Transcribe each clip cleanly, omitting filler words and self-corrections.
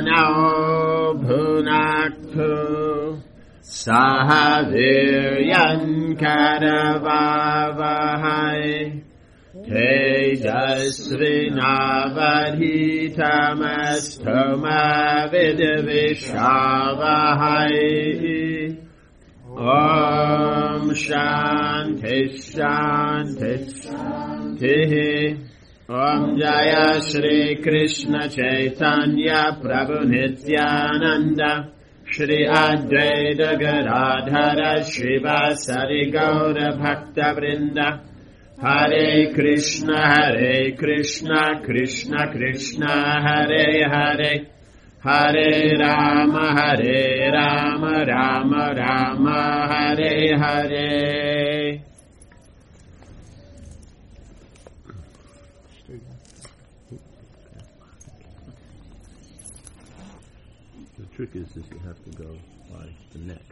Pranao Bhunaktu Sahaviryan Karavavahai Tejasvinavadhitamastoma Vidvishavahai Om Shanti Shanti Shanti Om Jaya Shri Krishna Chaitanya Prabhu Nityananda Shri Advaita Gadadhara Shiva Sari Gaura Bhakta Vrinda Hare Krishna Krishna Krishna Hare Hare Hare Rama Rama Rama Hare Hare. The trick is you have to go by the neck.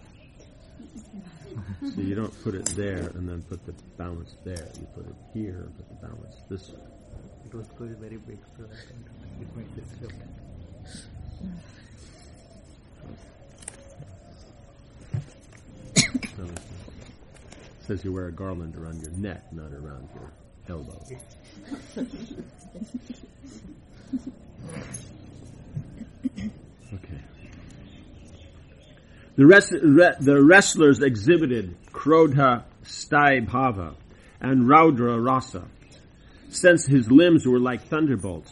So you don't put it there and then put the balance there. You put it here and put the balance this way. It was going very big, so it makes it slow. So it says you wear a garland around your neck, not around your elbow. Okay. The wrestlers exhibited Krodha Sthai Bhava and Raudra Rasa, since his limbs were like thunderbolts.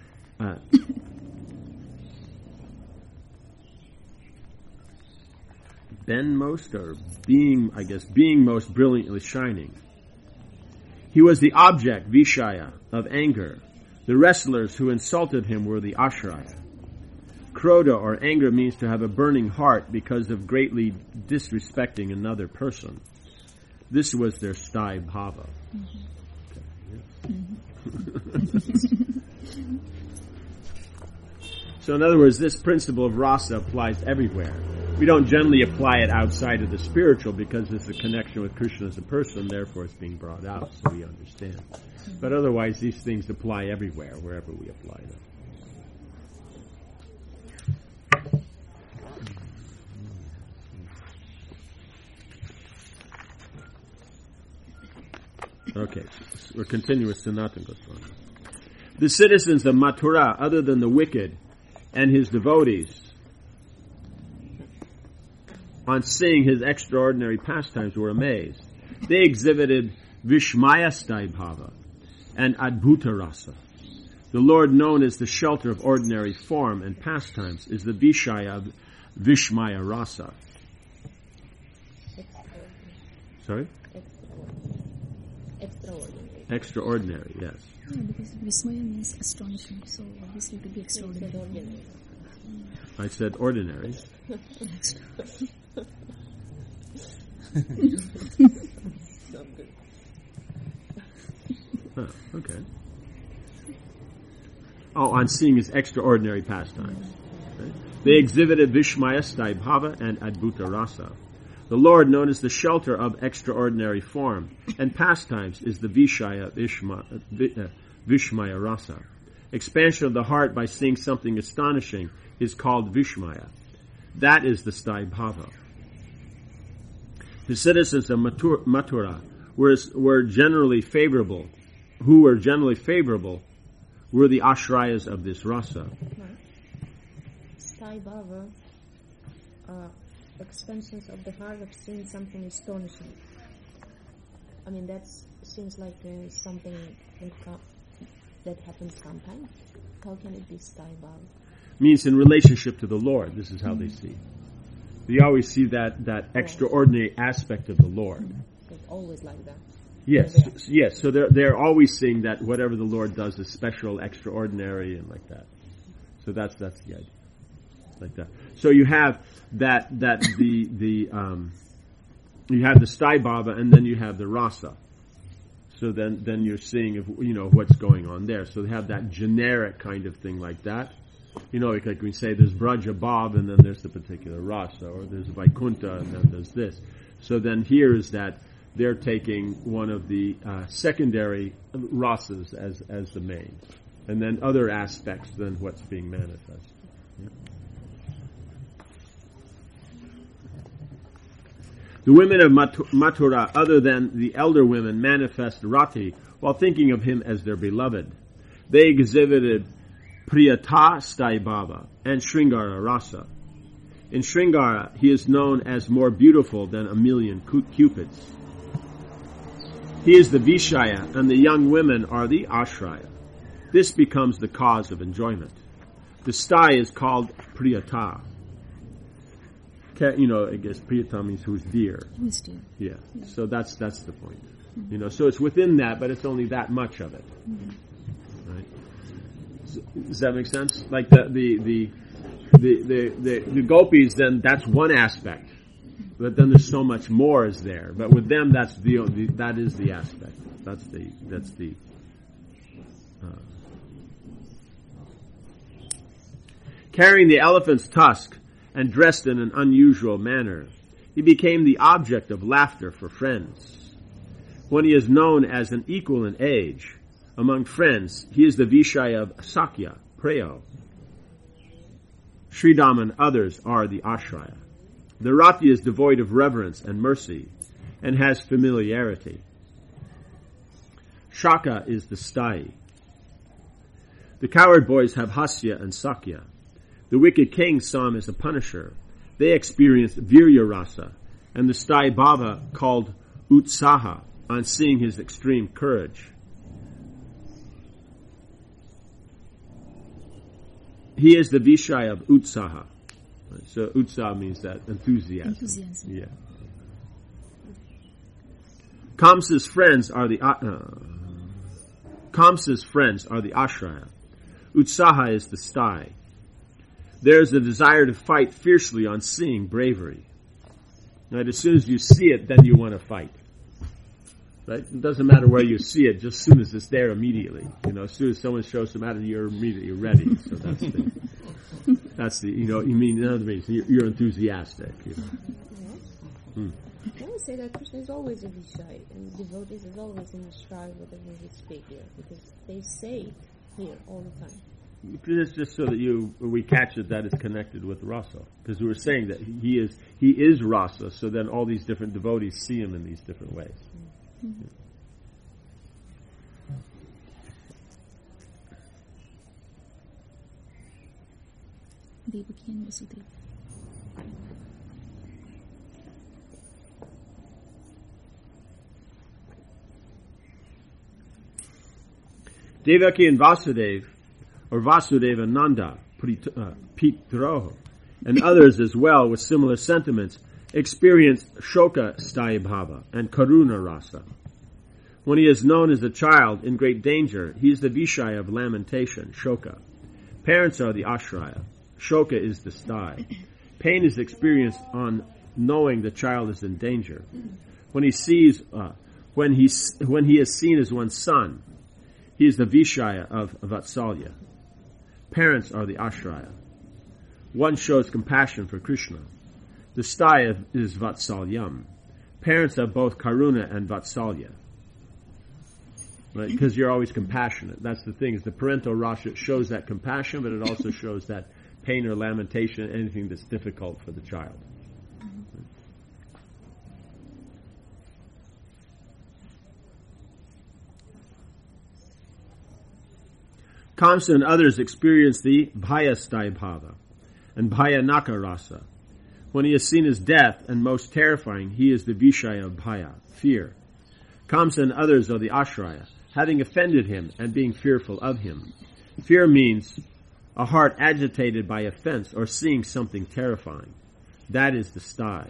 Ben most, or being most brilliantly shining. He was the object, Vishaya, of anger. The wrestlers who insulted him were the Ashraya. Krodha, or anger, means to have a burning heart because of greatly disrespecting another person. This was their Sthai Bhava. So in other words, this principle of rasa applies everywhere. We don't generally apply it outside of the spiritual because it's a connection with Krishna as a person, therefore it's being brought out so we understand. But otherwise these things apply everywhere, wherever we apply them. Okay, we're continuing with Sanatana Goswami. The citizens of Mathura, other than the wicked and his devotees, on seeing his extraordinary pastimes were amazed. They exhibited Vishmaya Sthai Bhava and Adbhuta Rasa. The Lord, known as the shelter of ordinary form and pastimes, is the Vishaya of Vishmaya Rasa. Sorry? Extraordinary, yes. Yeah, because Vismaya means astonishment, so obviously to be extraordinary. I said ordinary. Okay. Oh, on seeing his extraordinary pastimes. Okay. They exhibited Vishmaya Sthai Bhava and Adbhuta Rasa. The Lord, known as the shelter of extraordinary form and pastimes, is the Vishaya Vishmaya Rasa. Expansion of the heart by seeing something astonishing is called Vishmaya. That is the Sthai Bhava. The citizens of Mathura were generally favorable. Who were generally favorable were the ashrayas of this rasa. Sthai Bhava, expansions of the heart of seeing something astonishing. I mean, that seems like something that happens sometimes. How can it be Sthai Bhava? Means in relationship to the Lord. This is how they see. They always see that extraordinary aspect of the Lord. So it's always like that. Yes, yes. So they're always seeing that whatever the Lord does is special, extraordinary, and like that. So that's the idea, like that. So you have you have the Sthai Bhava, and then you have the rasa. So then you're seeing what's going on there. So they have that generic kind of thing like that. Like we say there's Braja Bhav, and then there's the particular rasa, or there's Vaikuntha, and then there's this. So then here is that they're taking one of the secondary rasas as the main, and then other aspects than what's being manifested. The women of Mathura, other than the elder women, manifest Rati while thinking of him as their beloved. They exhibited Priyata Staibhava and Sringara Rasa. In Sringara, he is known as more beautiful than a million cupids. He is the Vishaya, and the young women are the Ashraya. This becomes the cause of enjoyment. The sty is called Priyata. I guess Priyata means who's dear. Who's dear? Yeah. So that's the point. So it's within that, but it's only that much of it. Right? So, does that make sense? Like the gopis, then that's one aspect. But then there's so much more is there. But with them, that is the aspect. That's the carrying the elephant's tusk and dressed in an unusual manner, he became the object of laughter for friends. When he is known as an equal in age among friends, he is the Vishaya of Sakya, Prayo. Sridham and others are the Ashraya. The Rati is devoid of reverence and mercy and has familiarity. Shaka is the Stai. The coward boys have Hasya and Sakya. The wicked king saw him as a punisher. They experienced Virya Rasa and the Stai Bhava called Utsaha on seeing his extreme courage. He is the Vishaya of Utsaha. So Utsaha means that enthusiasm. Yeah. Kamsa's friends are the Ashraya. Utsaha is the Stai. There is a desire to fight fiercely on seeing bravery. Right? As soon as you see it, then you want to fight. Right? It doesn't matter where you see it, just as soon as it's there immediately. As soon as someone shows some out, you're immediately ready. So that's the in other words, you're enthusiastic. I would say that Krishna is always a Vishaya, and devotees is always in the shrine whatever we speak here, because they say it here all the time. It's just so that we catch it that it's connected with rasa, because we were saying that he is rasa. So then all these different devotees see him in these different ways. Mm-hmm. Devaki and Vasudeva. Devaki and Vasudeva, or Vasudeva Nanda, Pitroho, and others as well with similar sentiments, experienced Shoka Stai Bhava and Karuna Rasa. When he is known as a child in great danger, he is the Vishaya of lamentation, Shoka. Parents are the Ashraya. Shoka is the Stai. Pain is experienced on knowing the child is in danger. When he is seen as one's son, he is the Vishaya of Vatsalya. Parents are the Ashraya. One shows compassion for Krishna. The Stai is Vatsalyam. Parents have both Karuna and Vatsalya. Right? Because you're always compassionate. That's the thing, is the parental rasa shows that compassion, but it also shows that pain or lamentation, anything that's difficult for the child. Kamsa and others experience the Bhaya Stai Bhava and Bhaya Naka Rasa. When he is seen as death and most terrifying, he is the Vishaya of Bhaya, fear. Kamsa and others are the Ashraya, having offended him and being fearful of him. Fear means a heart agitated by offense or seeing something terrifying. That is the Stai.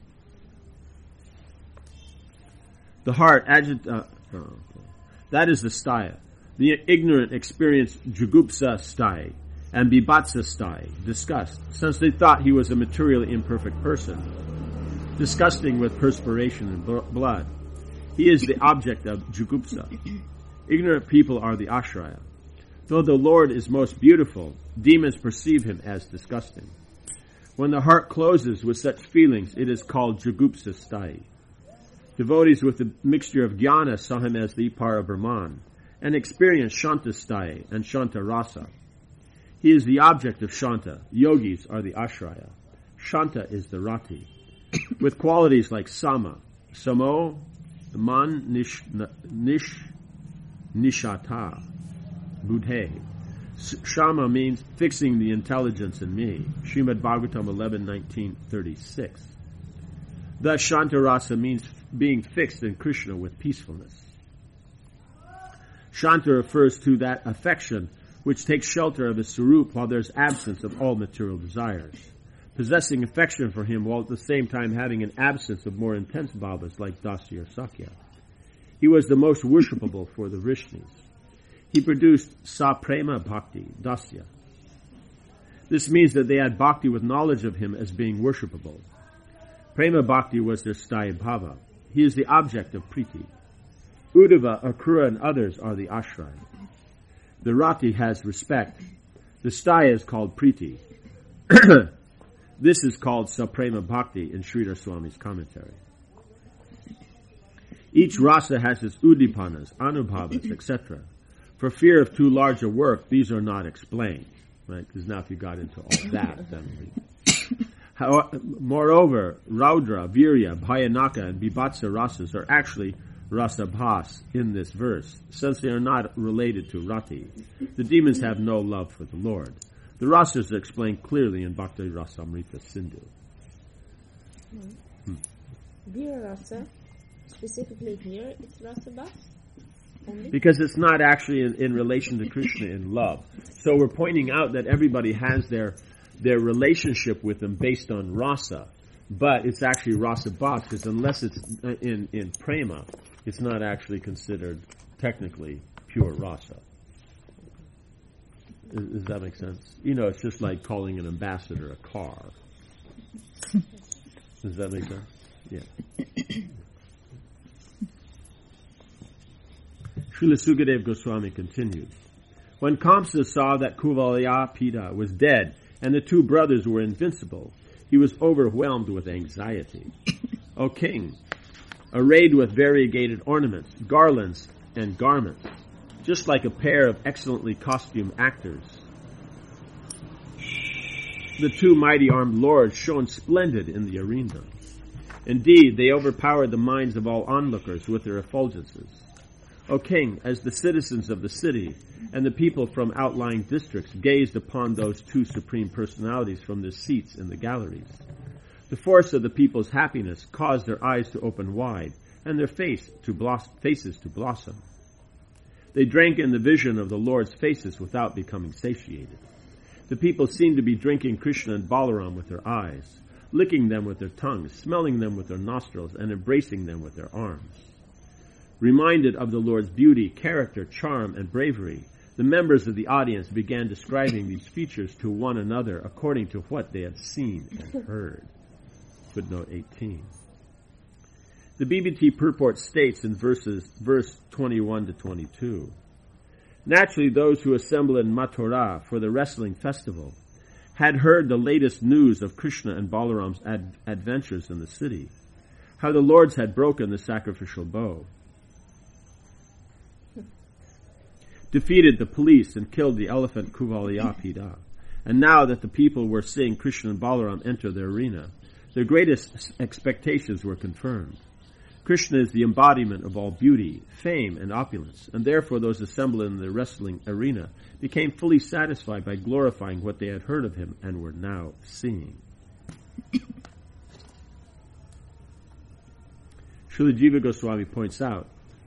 The heart that is the Staya. The ignorant experience Jugupsa Stai and Bibhatsa Stai, disgust, since they thought he was a materially imperfect person, disgusting with perspiration and blood. He is the object of Jugupsa. Ignorant people are the Ashraya. Though the Lord is most beautiful, demons perceive him as disgusting. When the heart closes with such feelings, it is called Jugupsa Stai. Devotees with a mixture of jnana saw him as the Para Brahman and experienced Shanta Stai and Shanta Rasa. He is the object of Shanta. Yogis are the Ashraya. Shanta is the Rati, with qualities like Sama, Samo, Man, Nishata, Budhe. Shama means fixing the intelligence in me. Srimad Bhagavatam 11:19-36. Thus, Shanta Rasa means being fixed in Krishna with peacefulness. Shanta refers to that affection which takes shelter of his Sarup while there's absence of all material desires. Possessing affection for him while at the same time having an absence of more intense bhavas like Dasya or Sakya. He was the most worshipable for the Vrishnis. He produced Saprema Bhakti, Dasya. This means that they had bhakti with knowledge of him as being worshipable. Prema Bhakti was their Sthayi Bhava. He is the object of Priti. Uddhava, Akrura, and others are the Ashraya. The Rati has respect. The Sthayi is called Priti. This is called Saprema Bhakti in Sridhar Swami's commentary. Each rasa has its udipanas, anubhavas, etc. For fear of too large a work, these are not explained. Right? Because now if you got into all that, then moreover, Raudra, Virya, Bhayanaka, and Bibatsa rasas are actually rasabhas in this verse, since they are not related to Rati. The demons have no love for the Lord. The rasas are explained clearly in Bhakti Rasamrita Sindhu. Vira rasa, specifically here, it's rasabhas? Because it's not actually in relation to Krishna in love. So we're pointing out that everybody has their relationship with him based on rasa, but it's actually rasa bhas, because unless it's in prema, it's not actually considered technically pure rasa. Does that make sense? You know, it's just like calling an ambassador a car. Does that make sense? Yeah. Srila Sukadev Goswami continues. When Kamsa saw that Kuvalayapida was dead and the two brothers were invincible, he was overwhelmed with anxiety. O king, arrayed with variegated ornaments, garlands, and garments, just like a pair of excellently costumed actors, the two mighty armed lords shone splendid in the arena. Indeed, they overpowered the minds of all onlookers with their effulgences. O king, as the citizens of the city and the people from outlying districts gazed upon those two supreme personalities from their seats in the galleries, the force of the people's happiness caused their eyes to open wide and their faces to blossom. They drank in the vision of the Lord's faces without becoming satiated. The people seemed to be drinking Krishna and Balaram with their eyes, licking them with their tongues, smelling them with their nostrils, and embracing them with their arms. Reminded of the Lord's beauty, character, charm, and bravery, the members of the audience began describing these features to one another according to what they had seen and heard. Footnote 18. The BBT purport states in verse 21 to 22, naturally those who assemble in Mathura for the wrestling festival had heard the latest news of Krishna and Balaram's adventures in the city, how the lords had broken the sacrificial bow, defeated the police and killed the elephant Kuvalayapida, and now that the people were seeing Krishna and Balaram enter the arena, their greatest expectations were confirmed. Krishna is the embodiment of all beauty, fame, and opulence, and therefore those assembled in the wrestling arena became fully satisfied by glorifying what they had heard of him and were now seeing. Srila Jiva Goswami points out,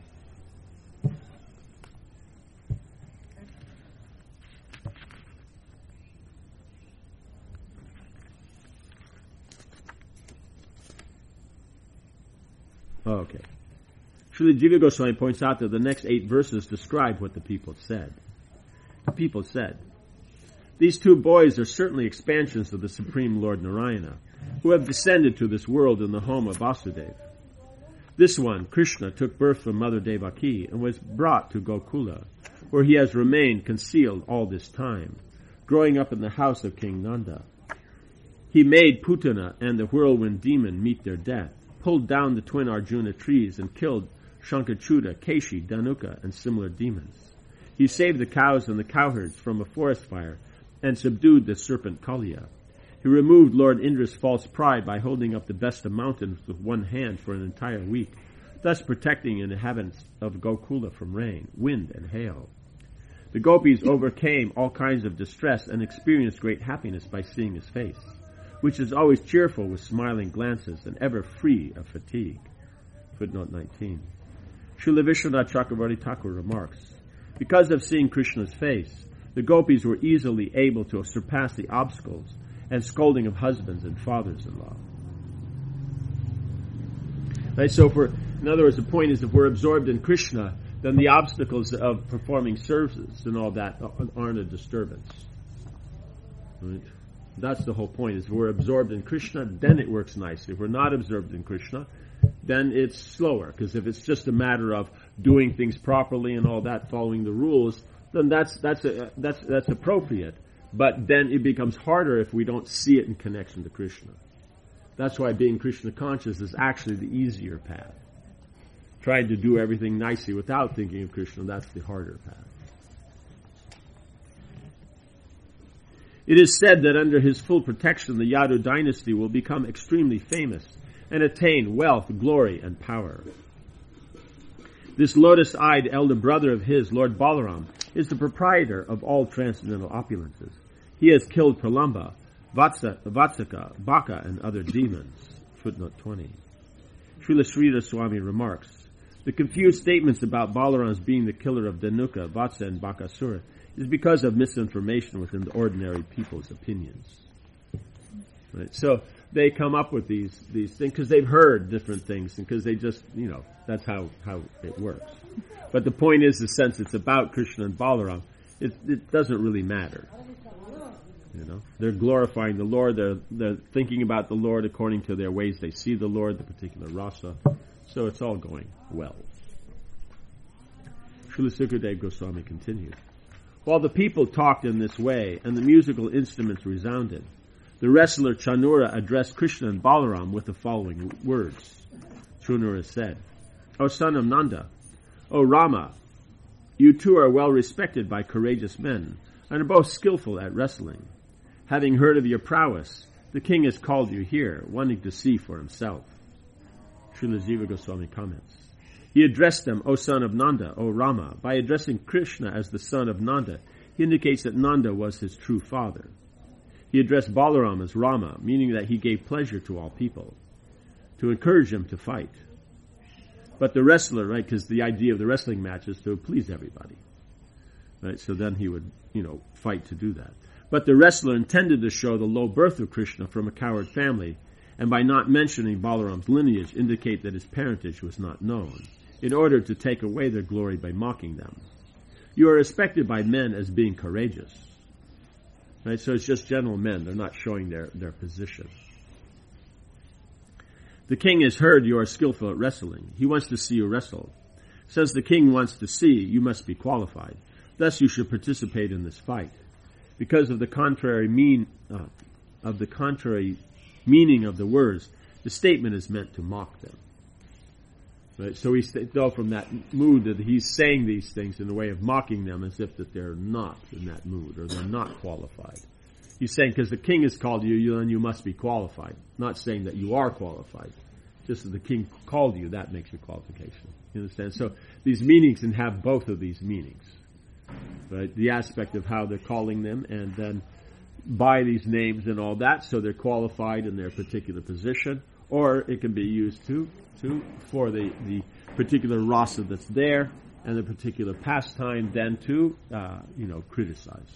okay. Srila Jiva Goswami points out that the next 8 verses describe what the people said. The people said, these two boys are certainly expansions of the Supreme Lord Narayana, who have descended to this world in the home of Vasudeva. This one, Krishna, took birth from Mother Devaki and was brought to Gokula, where he has remained concealed all this time, growing up in the house of King Nanda. He made Putana and the whirlwind demon meet their death, pulled down the twin Arjuna trees, and killed Shankachuda, Keshi, Danuka, and similar demons. He saved the cows and the cowherds from a forest fire, and subdued the serpent Kaliya. He removed Lord Indra's false pride by holding up the best of mountains with one hand for an entire week, thus protecting the inhabitants of Gokula from rain, wind, and hail. The gopis overcame all kinds of distress and experienced great happiness by seeing his face, which is always cheerful with smiling glances and ever free of fatigue. Footnote 19. Srila Vishwanath Chakravarti Thakur remarks, because of seeing Krishna's face, the gopis were easily able to surpass the obstacles and scolding of husbands and fathers-in-law. Right, so in other words, the point is if we're absorbed in Krishna, then the obstacles of performing services and all that aren't a disturbance. Right? That's the whole point, is if we're absorbed in Krishna, then it works nicely. If we're not absorbed in Krishna, then it's slower, because if it's just a matter of doing things properly and all that, following the rules, then that's appropriate. But then it becomes harder if we don't see it in connection to Krishna. That's why being Krishna conscious is actually the easier path. Trying to do everything nicely without thinking of Krishna, that's the harder path. It is said that under his full protection, the Yadu dynasty will become extremely famous and attain wealth, glory, and power. This lotus-eyed elder brother of his, Lord Balaram, is the proprietor of all transcendental opulences. He has killed Pralamba, Vatsaka, Baka, and other demons. Footnote 20. Srila Sridhar Swami remarks, the confused statements about Balaram's being the killer of Dhanuka, Vatsa, and Bakasura is because of misinformation within the ordinary people's opinions. Right? So they come up with these things because they've heard different things and because they just, that's how it works. But the point is, the sense it's about Krishna and Balaram, it doesn't really matter. They're glorifying the Lord, they're thinking about the Lord according to their ways they see the Lord, the particular rasa. So it's all going well. Srila Sukadev Goswami continued. While the people talked in this way and the musical instruments resounded, the wrestler Chanura addressed Krishna and Balaram with the following words. Chanura said, O son of Nanda, O Rama, you two are well respected by courageous men and are both skillful at wrestling. Having heard of your prowess, the king has called you here, wanting to see for himself. Srila Jiva Goswami comments. He addressed them, O son of Nanda, O Rama. By addressing Krishna as the son of Nanda, he indicates that Nanda was his true father. He addressed Balaram as Rama, meaning that he gave pleasure to all people, to encourage them to fight. But the wrestler, right, because the idea of the wrestling match is to please everybody. Right, so then he would, fight to do that. But the wrestler intended to show the low birth of Krishna from a coward family, and by not mentioning Balaram's lineage, indicate that his parentage was not known, in order to take away their glory by mocking them. You are respected by men as being courageous. Right, so it's just general men. They're not showing their position. The king has heard you are skillful at wrestling. He wants to see you wrestle. Since the king wants to see, you must be qualified. Thus you should participate in this fight. Because of the contrary meaning of the words, the statement is meant to mock them. Right? So we go from that mood that he's saying these things in a way of mocking them as if that they're not in that mood or they're not qualified. He's saying because the king has called you, then you must be qualified. Not saying that you are qualified. Just that the king called you, that makes your qualification. You understand? So these meanings can have both of these meanings. Right? The aspect of how they're calling them and then by these names and all that, so they're qualified in their particular position, or it can be used for the particular rasa that's there and the particular pastime then to criticize.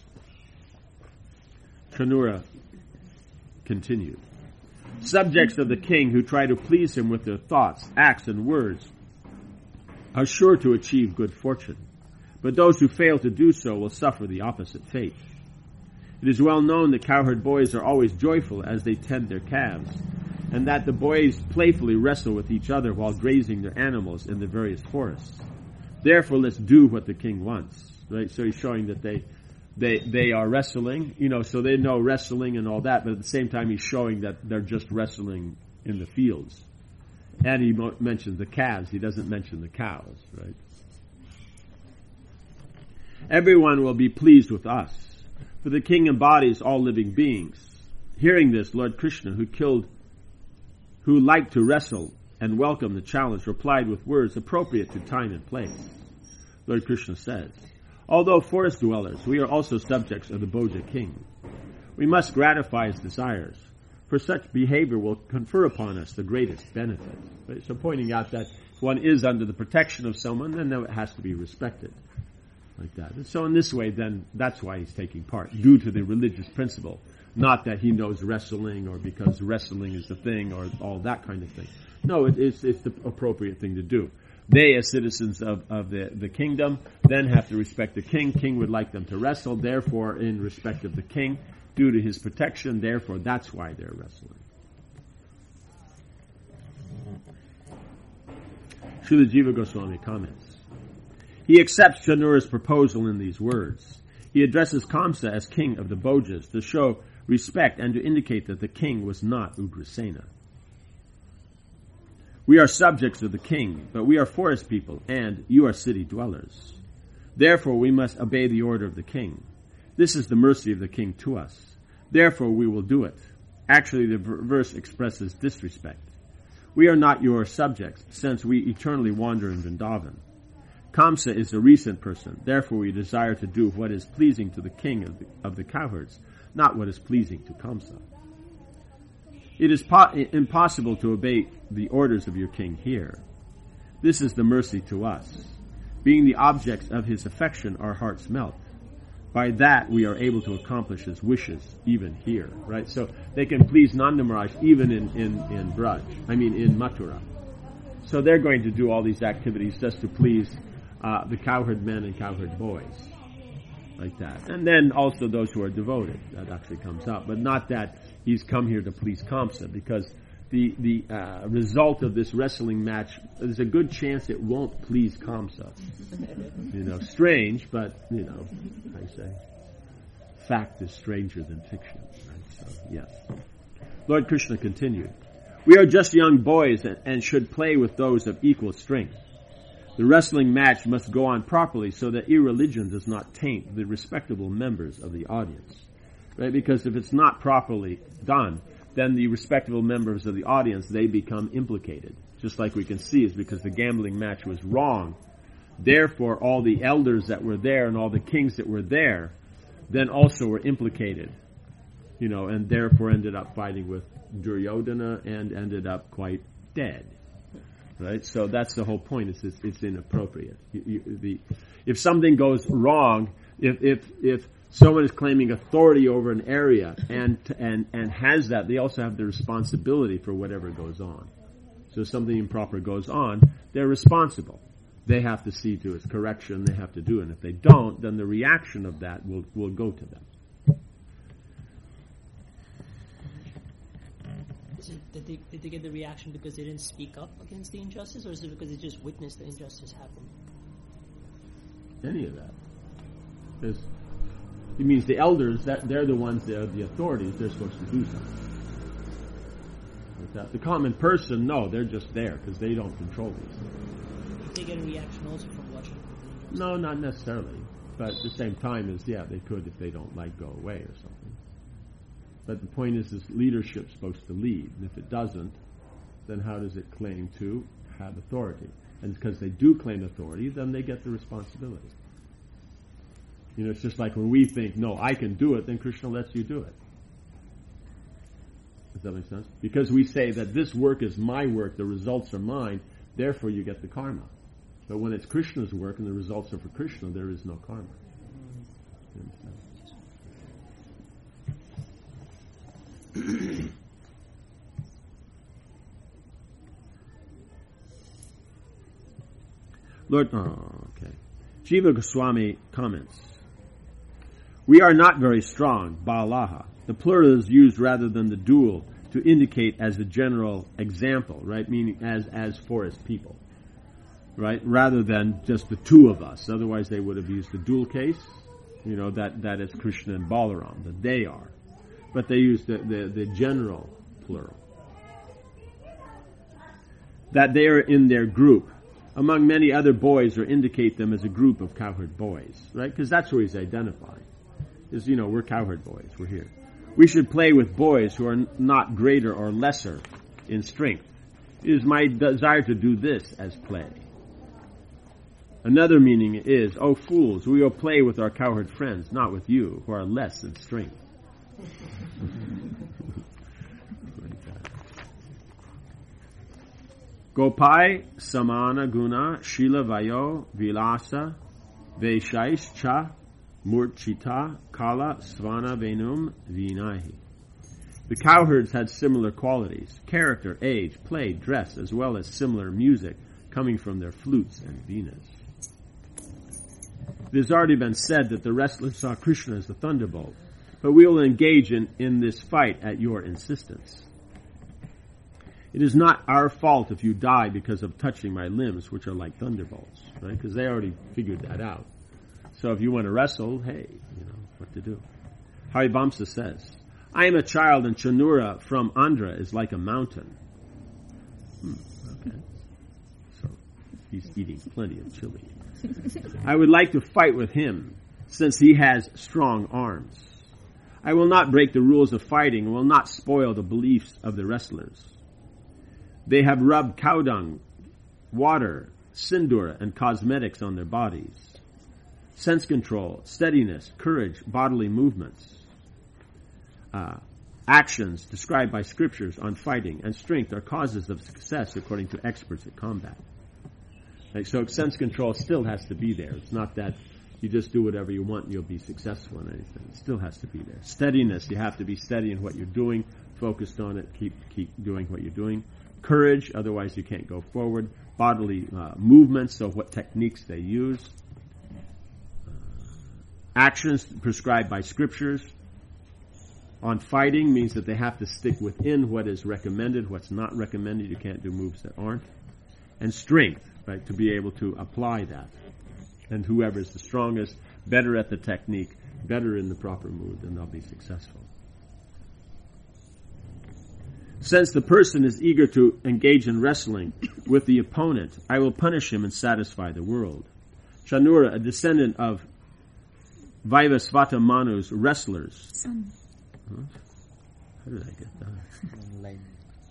Chanura continued. Subjects of the king who try to please him with their thoughts, acts, and words are sure to achieve good fortune, but those who fail to do so will suffer the opposite fate. It is well known that cowherd boys are always joyful as they tend their calves, and that the boys playfully wrestle with each other while grazing their animals in the various forests. Therefore, let's do what the king wants. Right? So he's showing that they are wrestling, so they know wrestling and all that, but at the same time he's showing that they're just wrestling in the fields. And he mentions the calves, he doesn't mention the cows, right? Everyone will be pleased with us. For the king embodies all living beings. Hearing this, Lord Krishna, who liked to wrestle and welcomed the challenge, replied with words appropriate to time and place. Lord Krishna says, although forest dwellers, we are also subjects of the Bhoja king. We must gratify his desires, for such behavior will confer upon us the greatest benefit. Right? So pointing out that if one is under the protection of someone, then it has to be respected. Like that. And so in this way, then, that's why he's taking part, due to the religious principle. Not that he knows wrestling, or because wrestling is the thing, or all that kind of thing. No, it's the appropriate thing to do. They, as citizens of the kingdom, then have to respect the king. King would like them to wrestle, therefore, in respect of the king, due to his protection, therefore, that's why they're wrestling. Srila Jiva Goswami comments. He accepts Chanura's proposal in these words. He addresses Kamsa as king of the Bhojas to show respect and to indicate that the king was not Ugrasena. We are subjects of the king, but we are forest people, and you are city dwellers. Therefore we must obey the order of the king. This is the mercy of the king to us. Therefore we will do it. Actually, the verse expresses disrespect. We are not your subjects, since we eternally wander in Vrindavan. Kamsa is a recent person. Therefore, we desire to do what is pleasing to the king of the cowherds, not what is pleasing to Kamsa. It is impossible to obey the orders of your king here. This is the mercy to us. Being the objects of his affection, our hearts melt. By that, we are able to accomplish his wishes, even here. Right? So they can please Nanda Maharaj even in Mathura. So they're going to do all these activities just to please the cowherd men and cowherd boys, like that. And then also those who are devoted, that actually comes up. But not that he's come here to please Kamsa, because the result of this wrestling match, there's a good chance it won't please Kamsa. Strange, but, I say, fact is stranger than fiction. Right? So, yes. Lord Krishna continued, we are just young boys and should play with those of equal strength. The wrestling match must go on properly so that irreligion does not taint the respectable members of the audience. Right? Because if it's not properly done, then the respectable members of the audience, they become implicated. Just like we can see, is because the gambling match was wrong. Therefore, all the elders that were there and all the kings that were there then also were implicated. And therefore ended up fighting with Duryodhana and ended up quite dead. Right? So that's the whole point. It's inappropriate. If something goes wrong, if someone is claiming authority over an area and has that, they also have the responsibility for whatever goes on. So if something improper goes on, they're responsible. They have to see to its correction. They have to do it. And if they don't, then the reaction of that will go to them. Did they get the reaction because they didn't speak up against the injustice, or is it because they just witnessed the injustice happen? Any of that. Because it means the elders, they're the ones that are the authorities, they're supposed to do something. Like that. The common person, no, they're just there because they don't control these things. Did they get a reaction also from watching the injustice? No, not necessarily. But at the same time they could if they don't go away or something. But the point is leadership's supposed to lead. And if it doesn't, then how does it claim to have authority? And because they do claim authority, then they get the responsibility. It's just like when we think, no, I can do it, then Krishna lets you do it. Does that make sense? Because we say that this work is my work, the results are mine, therefore you get the karma. But when it's Krishna's work and the results are for Krishna, there is no karma. You understand? Jiva Goswami comments, we are not very strong, Balaha. The plural is used rather than the dual to indicate as a general example, right? Meaning as forest people, right? Rather than just the two of us. Otherwise they would have used the dual case, that is Krishna and Balaram, that they are. But they use the general plural. That they are in their group, among many other boys, or indicate them as a group of cowherd boys, right? Because that's where he's identifying. is, we're cowherd boys. We're here. We should play with boys who are not greater or lesser in strength. It is my desire to do this as play. Another meaning is, O fools, we will play with our cowherd friends, not with you, who are less in strength. Gopai samana guna shila vayo vilasa veshais cha murchita kala svana venum vinahi. The cowherds had similar qualities: character, age, play, dress, as well as similar music coming from their flutes and venas. It has already been said that the wrestlers saw Krishna as the thunderbolt, but we will engage in this fight at your insistence. It is not our fault if you die because of touching my limbs, which are like thunderbolts, right? Because they already figured that out. So if you want to wrestle, hey, you know what to do. Haribamsa says, I am a child and Chanura from Andhra is like a mountain. Okay. So he's eating plenty of chili. I would like to fight with him since he has strong arms. I will not break the rules of fighting and will not spoil the beliefs of the wrestlers. They have rubbed cow dung, water, sindoor, and cosmetics on their bodies. Sense control, steadiness, courage, bodily movements, actions described by scriptures on fighting, and strength are causes of success according to experts at combat. So sense control still has to be there. It's not that you just do whatever you want and you'll be successful in anything. It still has to be there. Steadiness, you have to be steady in what you're doing, focused on it, keep doing what you're doing. Courage, otherwise you can't go forward. Bodily movements, so what techniques they use. Actions prescribed by scriptures on fighting means that they have to stick within what is recommended, what's not recommended. You can't do moves that aren't. And strength, right, to be able to apply that. And whoever is the strongest, better at the technique, better in the proper mood, then they'll be successful. Since the person is eager to engage in wrestling with the opponent, I will punish him and satisfy the world. Chanura, a descendant of Vaivasvata Manu's wrestlers. Son. Huh? How did I get that? Line.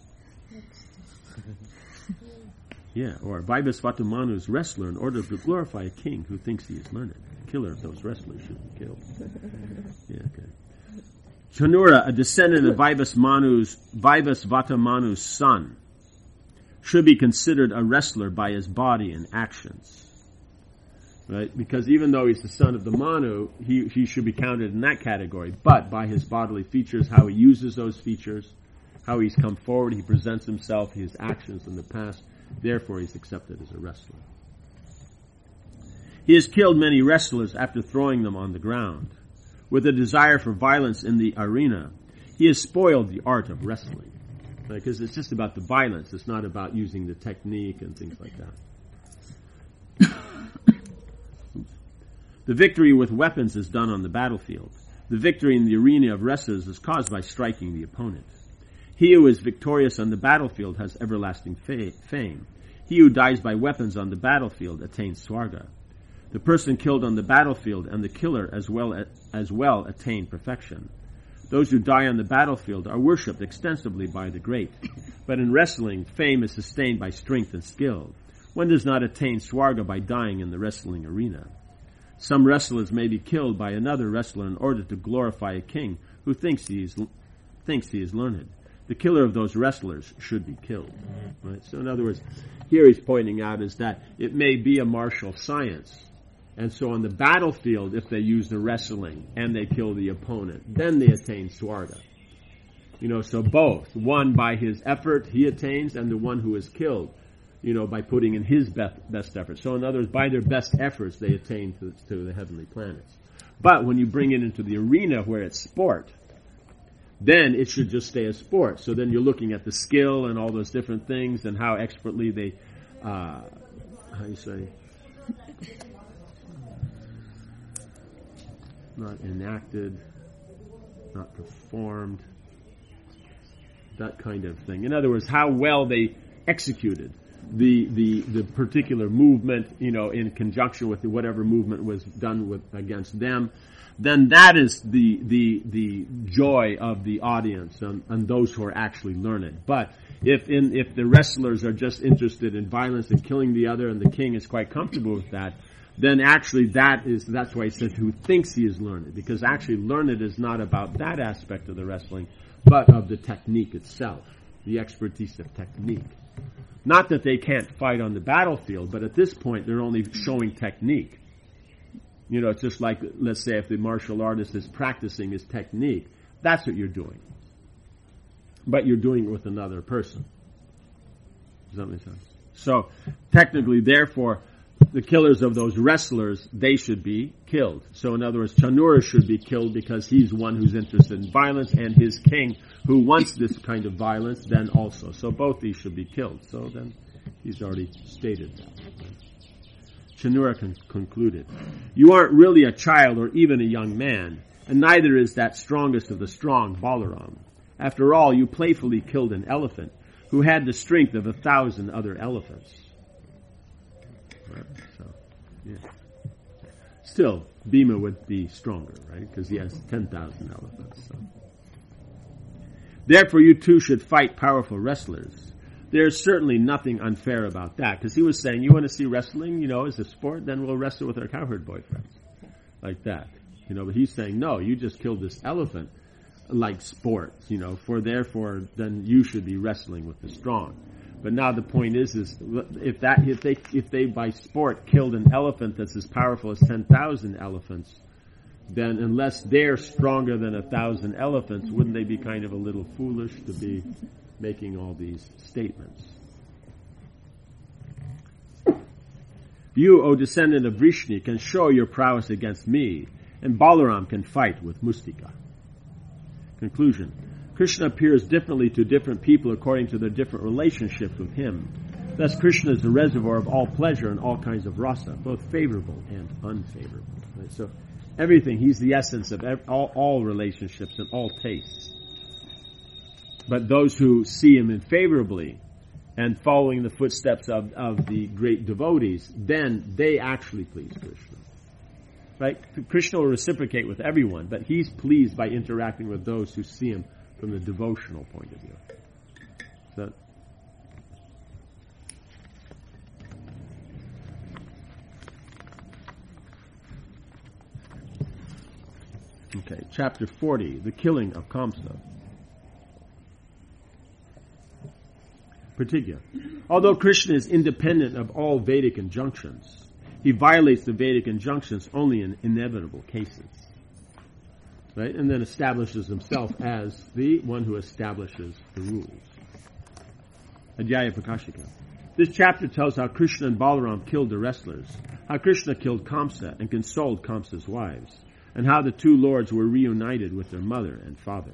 Yeah, or Vaivasvata Manu's wrestler, in order to glorify a king who thinks he is learned. The killer of those wrestlers should be killed. Yeah, okay. Chanura, a descendant of Vaivasvata Manu's son, should be considered a wrestler by his body and actions. Right? Because even though he's the son of the Manu, he should be counted in that category. But by his bodily features, how he uses those features, how he's come forward, he presents himself, his actions in the past, therefore he's accepted as a wrestler. He has killed many wrestlers after throwing them on the ground. With a desire for violence in the arena, he has spoiled the art of wrestling. Because it's just about the violence. It's not about using the technique and things like that. The victory with weapons is done on the battlefield. The victory in the arena of wrestlers is caused by striking the opponent. He who is victorious on the battlefield has everlasting fame. He who dies by weapons on the battlefield attains swarga. The person killed on the battlefield and the killer as well attain perfection. Those who die on the battlefield are worshipped extensively by the great. But in wrestling, fame is sustained by strength and skill. One does not attain swarga by dying in the wrestling arena. Some wrestlers may be killed by another wrestler in order to glorify a king who thinks he is learned. The killer of those wrestlers should be killed. Right? So in other words, here he's pointing out is that it may be a martial science. And so on the battlefield, if they use the wrestling and they kill the opponent, then they attain swarga. So both. One by his effort he attains, and the one who is killed, by putting in his best effort. So in other words, by their best efforts, they attain to the heavenly planets. But when you bring it into the arena where it's sport, then it should just stay a sport. So then you're looking at the skill and all those different things and how expertly they, not enacted, not performed, that kind of thing. In other words, how well they executed the particular movement, in conjunction with whatever movement was done against them, then that is the joy of the audience and those who are actually learned. But if the wrestlers are just interested in violence and killing the other, and the king is quite comfortable with that, then actually that's why he says who thinks he is learned, because actually learned is not about that aspect of the wrestling, but of the technique itself, the expertise of technique. Not that they can't fight on the battlefield, but at this point they're only showing technique. It's just like, let's say, if the martial artist is practicing his technique, that's what you're doing. But you're doing it with another person. Does that make sense? So, technically, therefore, the killers of those wrestlers, they should be killed. So, in other words, Chanura should be killed because he's one who's interested in violence, and his king, who wants this kind of violence, then also. So, both these should be killed. So, then, he's already stated that. Chanura concluded, "You aren't really a child or even a young man, and neither is that strongest of the strong, Balaram. After all, you playfully killed an elephant who had the strength of 1,000 other elephants." Right? So, yeah. Still, Bhima would be stronger, right? Because he has 10,000 elephants. So. "Therefore, you too should fight powerful wrestlers. There's certainly nothing unfair about that." Because he was saying, you want to see wrestling, as a sport, then we'll wrestle with our cowherd boyfriends. Like that. But he's saying, no, you just killed this elephant like sport, therefore then you should be wrestling with the strong. But now the point is if they by sport killed an elephant that's as powerful as 10,000 elephants, then unless they're stronger than 1,000 elephants, wouldn't they be kind of a little foolish to be making all these statements? "You, O descendant of Vrishni, can show your prowess against me, and Balaram can fight with Mustika." Conclusion. Krishna appears differently to different people according to their different relationships with him. Thus, Krishna is the reservoir of all pleasure and all kinds of rasa, both favorable and unfavorable. Right? So, everything, he's the essence of all relationships and all tastes. But those who see him favorably and following the footsteps of the great devotees, then they actually please Krishna. Right? Krishna will reciprocate with everyone, but he's pleased by interacting with those who see him from the devotional point of view. So, okay, chapter 40, the killing of Kamsa. Pratigya. Although Krishna is independent of all Vedic injunctions, he violates the Vedic injunctions only in inevitable cases. Right? And then establishes himself as the one who establishes the rules. Adhyaya Prakashika. This chapter tells how Krishna and Balaram killed the wrestlers, how Krishna killed Kamsa and consoled Kamsa's wives, and how the two lords were reunited with their mother and father.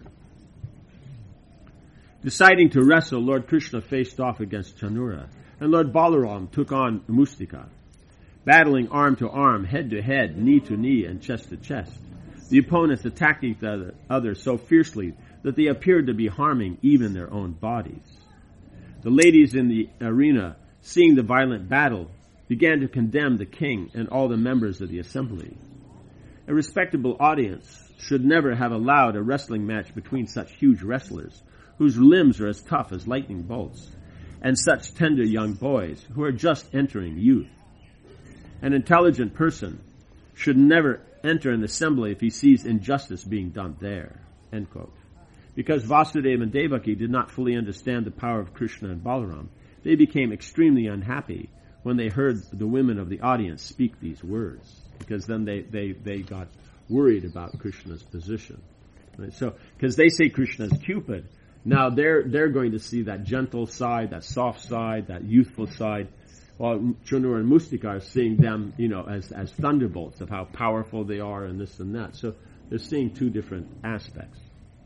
Deciding to wrestle, Lord Krishna faced off against Chanura, and Lord Balaram took on Mustika. Battling arm to arm, head to head, knee to knee, and chest to chest, the opponents attacked each other so fiercely that they appeared to be harming even their own bodies. The ladies in the arena, seeing the violent battle, began to condemn the king and all the members of the assembly. A respectable audience should never have allowed a wrestling match between such huge wrestlers, whose limbs are as tough as lightning bolts, and such tender young boys who are just entering youth. An intelligent person should never enter an assembly if he sees injustice being done there. End quote. Because Vasudeva and Devaki did not fully understand the power of Krishna and Balaram, they became extremely unhappy when they heard the women of the audience speak these words, because then they got worried about Krishna's position. Right? So, because they say Krishna is Cupid, now they're going to see that gentle side, that soft side, that youthful side, while Chanura and Mustika are seeing them, as thunderbolts of how powerful they are and this and that. So they're seeing two different aspects.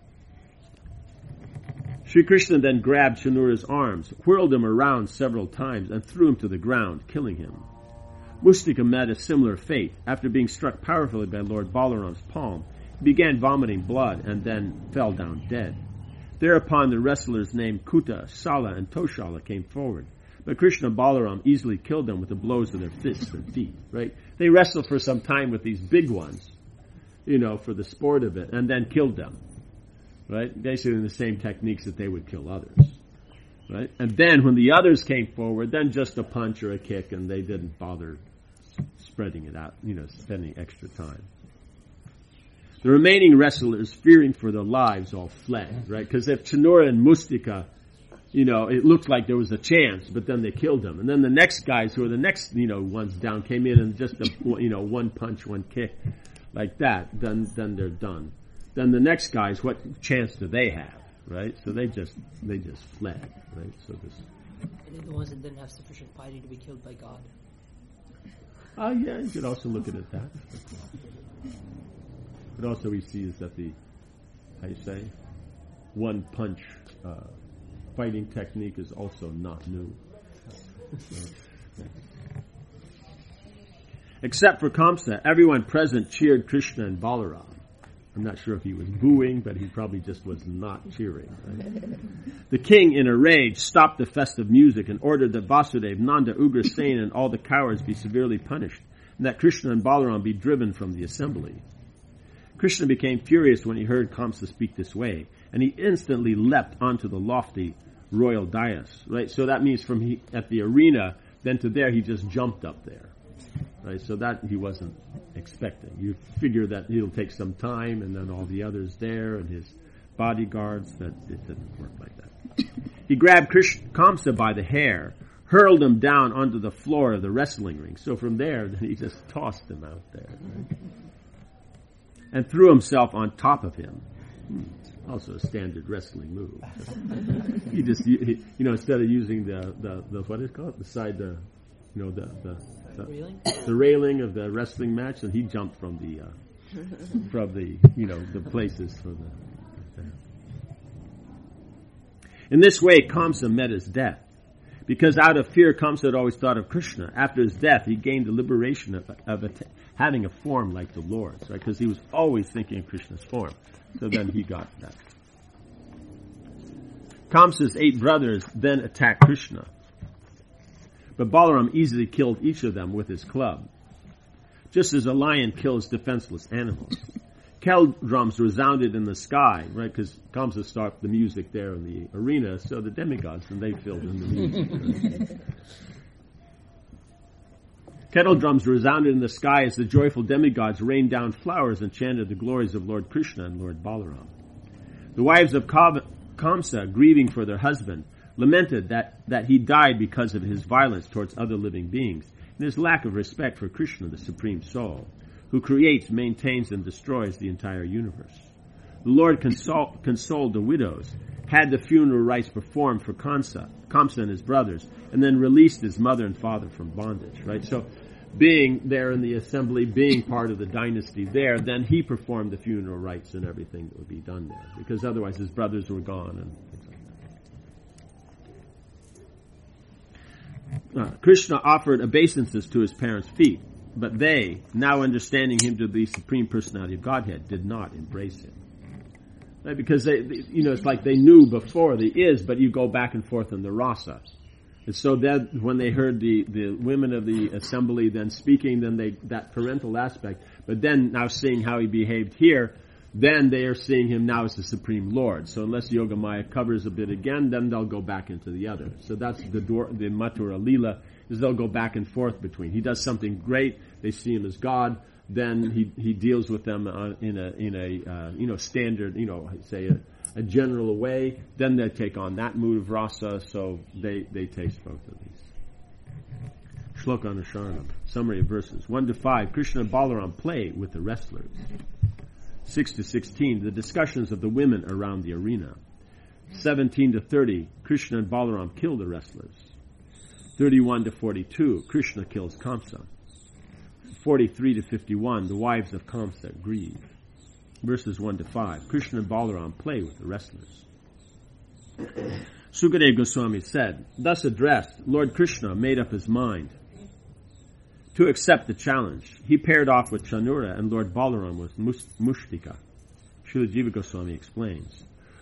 Sri Krishna then grabbed Chanura's arms, whirled him around several times, and threw him to the ground, killing him. Mustika met a similar fate. After being struck powerfully by Lord Balaram's palm, he began vomiting blood and then fell down dead. Thereupon the wrestlers named Kuta, Sala, and Toshala came forward, But Krishna and Balaram easily killed them with the blows of their fists and feet, right? They wrestled for some time with these big ones, for the sport of it, and then killed them, right? Basically the same techniques that they would kill others, right? And then when the others came forward, then just a punch or a kick, and they didn't bother spreading it out, spending extra time. The remaining wrestlers, fearing for their lives, all fled, right? Because if Chanura and Mustika, it looked like there was a chance, but then they killed them. And then the next guys who were the next, ones down came in and just, one punch, one kick, like that, then they're done. Then the next guys, what chance do they have, right? So they just fled, right? So this. And then the ones that didn't have sufficient piety to be killed by God. Yeah, you could also look at it that. But also we see is that the, one punch fighting technique is also not new. Except for Kamsa, everyone present cheered Krishna and Balaram. I'm not sure if he was booing, but he probably just was not cheering. Right? The king, in a rage, stopped the festive music and ordered that Vasudeva, Nanda, Ugrasen, and all the cowards be severely punished, and that Krishna and Balaram be driven from the assembly. Krishna became furious when he heard Kamsa speak this way, and he instantly leapt onto the lofty royal dais. Right, so that means from at the arena, then to there, he just jumped up there. Right, so that he wasn't expecting. You figure that it'll take some time, and then all the others there and his bodyguards. That it didn't work like that. He grabbed Kamsa by the hair, hurled him down onto the floor of the wrestling ring. So from there, then he just tossed him out there. Right? And threw himself on top of him. Also a standard wrestling move. He just, instead of using the what is it called? The side, the Railing? The railing of the wrestling match, and he jumped from the the places for the. In this way, Kamsa met his death. Because out of fear, Kamsa had always thought of Krishna. After his death, he gained the liberation of having a form like the Lord's, right? Because he was always thinking of Krishna's form. So then he got that. Kamsa's 8 brothers then attacked Krishna. But Balaram easily killed each of them with his club, just as a lion kills defenseless animals. Kettle drums resounded in the sky, right? Because Kamsa stopped the music there in the arena, so the demigods, and they filled in the music. Right? Kettle drums resounded in the sky as the joyful demigods rained down flowers and chanted the glories of Lord Krishna and Lord Balaram. The wives of Kamsa, grieving for their husband, lamented that he died because of his violence towards other living beings and his lack of respect for Krishna, the Supreme Soul, who creates, maintains, and destroys the entire universe. The Lord consoled the widows, had the funeral rites performed for Kamsa and his brothers, and then released his mother and father from bondage, right? So, being there in the assembly, being part of the dynasty there, then he performed the funeral rites and everything that would be done there, because otherwise his brothers were gone and things like that. Krishna offered obeisances to his parents' feet, but they, now understanding him to be the Supreme Personality of Godhead, did not embrace him. Right? Because it's like they knew before the is, but you go back and forth in the rasa. And so that when they heard the women of the assembly then speaking, then that parental aspect, but then now seeing how he behaved here, then they are seeing him now as the Supreme Lord. So unless Yogamaya covers a bit again, then they'll go back into the other. So that's the Mathura Leela, is they'll go back and forth between. He does something great, they see him as God, then he deals with them in a standard, say a general way, then they take on that mood of rasa, so they taste both of these. Shloka Anusharanam, summary of verses 1 to 5. Krishna and Balaram play with the wrestlers. 6 to 16, the discussions of the women around the arena. 17 to 30, Krishna and Balaram kill the wrestlers. 31 to 42, Krishna kills Kamsa. 43 to 51, the wives of Kamsa grieve. Verses 1 to 5, Krishna and Balaram play with the wrestlers. Sukadeva Goswami said, thus addressed, Lord Krishna made up his mind to accept the challenge. He paired off with Chanura and Lord Balaram with Mushtika. Srila Jiva Goswami explains,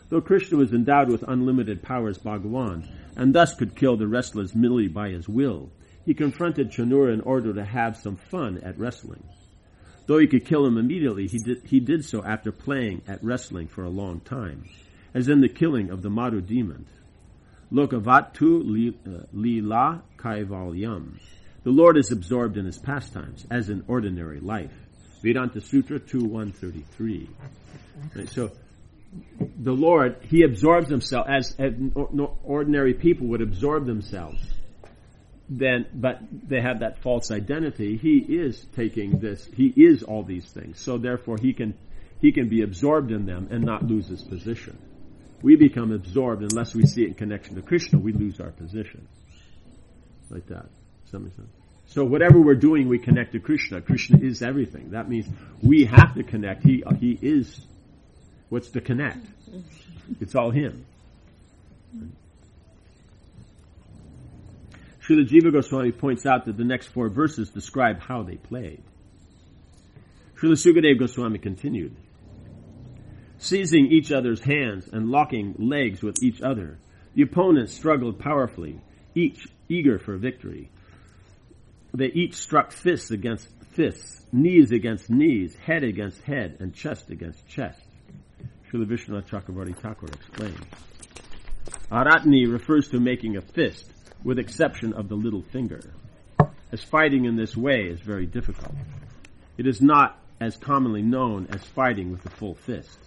Though Krishna was endowed with unlimited power as Bhagavan, and thus could kill the wrestlers merely by his will, he confronted Chanura in order to have some fun at wrestling. Though he could kill him immediately, he did so after playing at wrestling for a long time, as in the killing of the Madhu demon. Lokavatu lila kaivalyam. The Lord is absorbed in his pastimes, as in ordinary life. Vedanta Sutra 2.133. Right, so, the Lord, he absorbs himself as ordinary people would absorb themselves. But they have that false identity. He is taking this. He is all these things. So therefore, he can be absorbed in them and not lose his position. We become absorbed unless we see it in connection to Krishna. We lose our position. Like that. Does that make sense? So whatever we're doing, we connect to Krishna. Krishna is everything. That means we have to connect. He is. What's to connect? It's all him. Srila Jiva Goswami points out that the next 4 verses describe how they played. Srila Sukadeva Goswami continued, seizing each other's hands and locking legs with each other, the opponents struggled powerfully, each eager for victory. They each struck fists against fists, knees against knees, head against head, and chest against chest. Srila Vishwanath Chakravarti Thakur explained. Aratni refers to making a fist, with exception of the little finger, as fighting in this way is very difficult. It is not as commonly known as fighting with the full fist.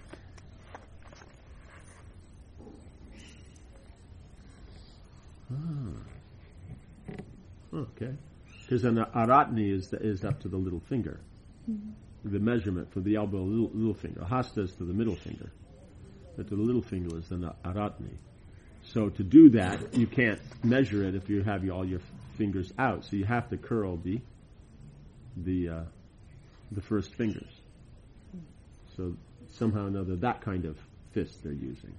Okay. Because an aratni is up to the little finger. The measurement for the elbow, little finger. Hasta is to the middle finger. But to the little finger is an aratni. So to do that, you can't measure it if you have all your fingers out. So you have to curl the first fingers. So somehow or another, that kind of fist they're using.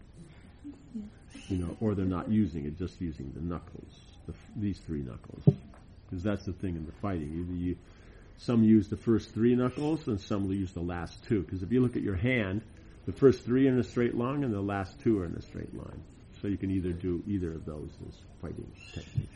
Or they're not using it, just using the knuckles, these 3 knuckles. Because that's the thing in the fighting. Some use the first 3 knuckles, and some will use the last 2. Because if you look at your hand, the first 3 are in a straight line, and the last 2 are in a straight line. So you can either do either of those as fighting techniques.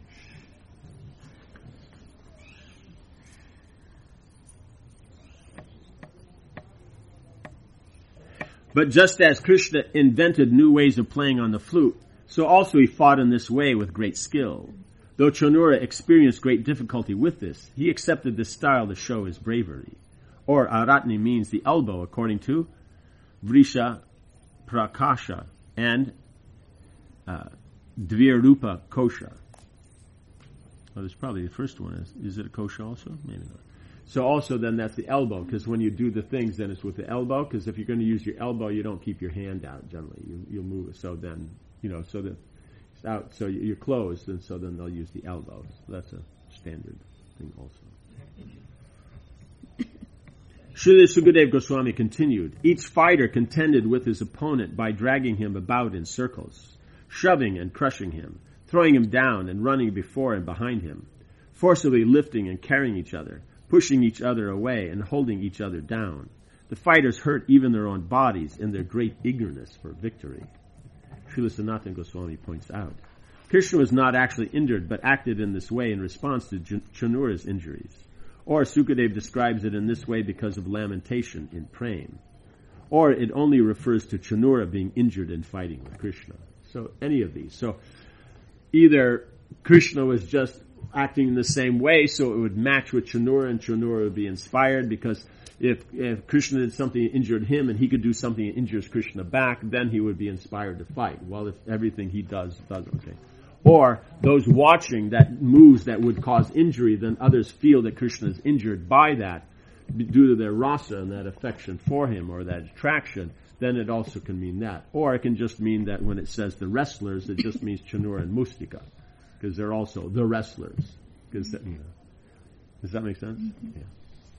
But just as Krishna invented new ways of playing on the flute, so also he fought in this way with great skill. Though Chanura experienced great difficulty with this, he accepted this style to show his bravery. Or aratni means the elbow, according to Vrisha Prakasha and Dvirrupa Kosha. Well, there's probably the first one. Is it a kosha also? Maybe not. So also then that's the elbow, because when you do the things, then it's with the elbow, because if you're going to use your elbow, you don't keep your hand out generally. You'll move it. So then, so that it's out, so you're closed, and so then they'll use the elbow. So that's a standard thing also. Srila Sukadeva Goswami continued, each fighter contended with his opponent by dragging him about in circles, shoving and crushing him, throwing him down and running before and behind him, forcibly lifting and carrying each other, pushing each other away and holding each other down. The fighters hurt even their own bodies in their great eagerness for victory. Srila Sanatana Goswami points out, Krishna was not actually injured, but acted in this way in response to Chanura's injuries. Or Sukadeva describes it in this way because of lamentation in praying. Or it only refers to Chanura being injured in fighting with Krishna. So any of these. So either Krishna was just acting in the same way, so it would match with Chanura, and Chanura would be inspired, because if Krishna did something that injured him and he could do something that injures Krishna back, then he would be inspired to fight. Well, if everything he does, okay. Or those watching that moves that would cause injury, then others feel that Krishna is injured by that due to their rasa and that affection for him or that attraction, then it also can mean that. Or it can just mean that when it says the wrestlers, it just means Chanura and Mustika, because they're also the wrestlers. Does that make sense? Mm-hmm. Yeah.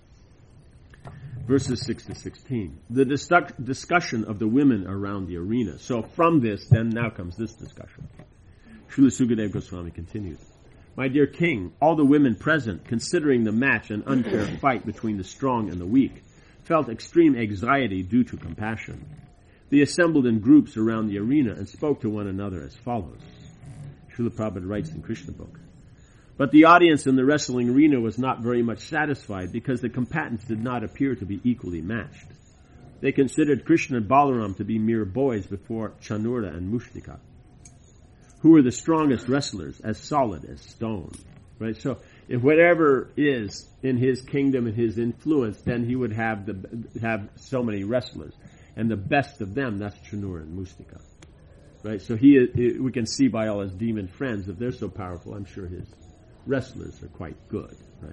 Verses 6 to 16. The discussion of the women around the arena. So from this, then now comes this discussion. Srila Sukadeva Goswami continued. My dear king, all the women present, considering the match and unfair fight between the strong and the weak, felt extreme anxiety due to compassion. They assembled in groups around the arena and spoke to one another as follows. Srila Prabhupada writes in Krishna Book. But the audience in the wrestling arena was not very much satisfied because the combatants did not appear to be equally matched. They considered Krishna and Balaram to be mere boys before Chanura and Mushtika, who were the strongest wrestlers, as solid as stone. Right? So if whatever is in his kingdom and his influence, then he would have so many wrestlers. And the best of them, that's Chanura and Mushtika. Right? So we can see by all his demon friends, if they're so powerful, I'm sure his wrestlers are quite good, right?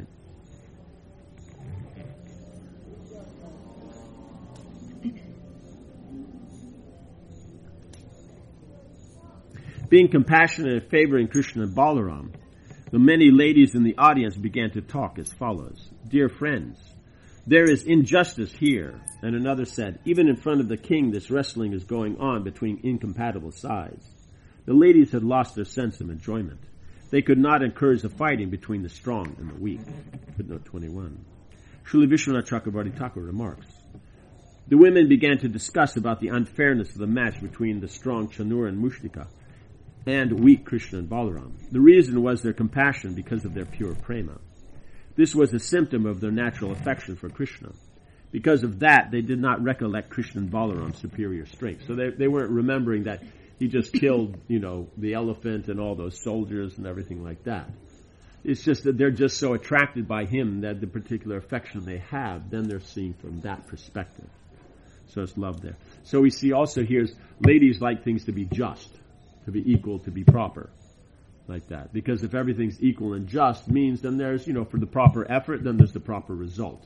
Being compassionate and favoring Krishna and Balaram, the many ladies in the audience began to talk as follows. Dear friends, there is injustice here. And another said, even in front of the king, this wrestling is going on between incompatible sides. The ladies had lost their sense of enjoyment. They could not encourage the fighting between the strong and the weak. Footnote 21. Srila Vishwanath Chakravarti Thakur remarks, the women began to discuss about the unfairness of the match between the strong Chanura and Mushtika and weak Krishna and Balaram. The reason was their compassion because of their pure prema. This was a symptom of their natural affection for Krishna. Because of that, they did not recollect Krishna and Balaram's superior strength. So they weren't remembering that he just killed, the elephant and all those soldiers and everything like that. It's just that they're just so attracted by him that the particular affection they have, then they're seeing from that perspective. So it's love there. So we see also here, ladies like things to be just, to be equal, to be proper, like that. Because if everything's equal and just means then there's, for the proper effort, then there's the proper result.